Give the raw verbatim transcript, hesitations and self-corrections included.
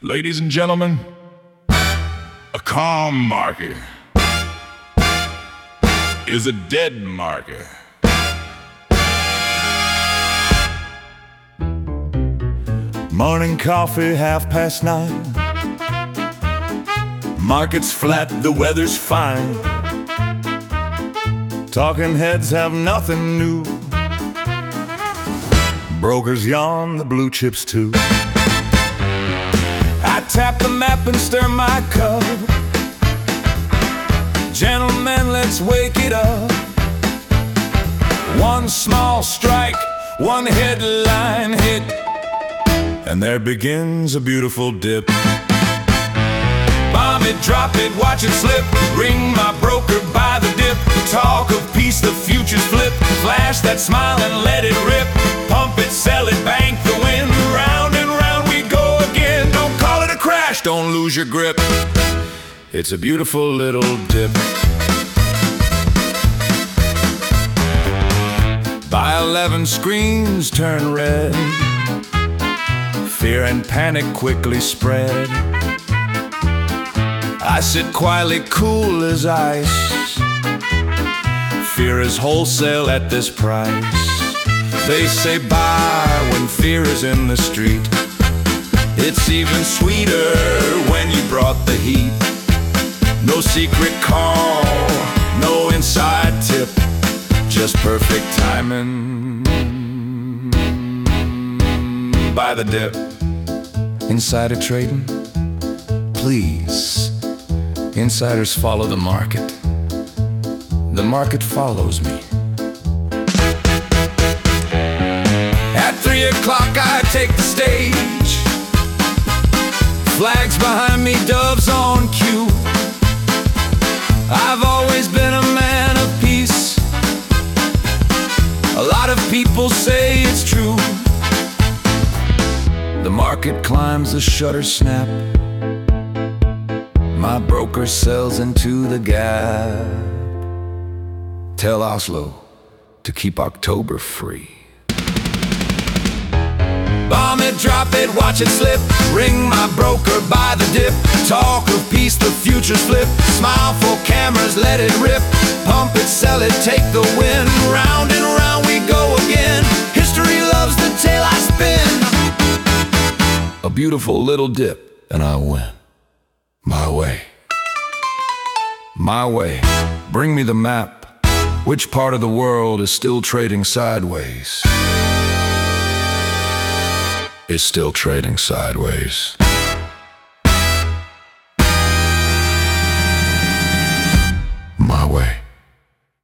Ladies and gentlemen, a calm market is a dead market. Morning coffee, half past nine. Market's flat, the weather's fine. Talking heads have nothing new. Brokers yawn, the blue chips too. I tap the map and stir my cup. Gentlemen, let's wake it up. One small strike, one headline hit, and there begins a beautiful dip. Bomb it, drop it, watch it slip. Ring my broker by the dip. Talk of peace, the futures flip. Flash that smile and let it rip. Pump it, sell it, bank the win. Round and round we go again. Don't call it a crash, don't lose your grip. It's a beautiful little dip. By eleven screens turn red. Fear and panic quickly spread. I sit quietly cool as ice. Fear is wholesale at this price. They say buy when fear is in the street. It's even sweeter when you brought the heat. No secret call, no inside tip, just perfect timing. By the dip. Insider trading? Please. Insiders follow the market. The market follows me. At three o'clock I take the stage. Flags behind me, doves on cue. I've always been a man of peace. A lot of people say it's true. The market climbs, the shutters snap. My broker sells into the gap. Tell Oslo to keep October free. Bomb it, drop it, watch it slip. Ring my broker by the dip. Talk of peace, the future's flip. Smile for cameras, let it rip. Pump it, sell it, take the win. Round and round we go again. History loves the tale I spin. A beautiful little dip, and I win. My way. My way. Bring me the map. Which part of the world is still trading sideways? Is still trading sideways.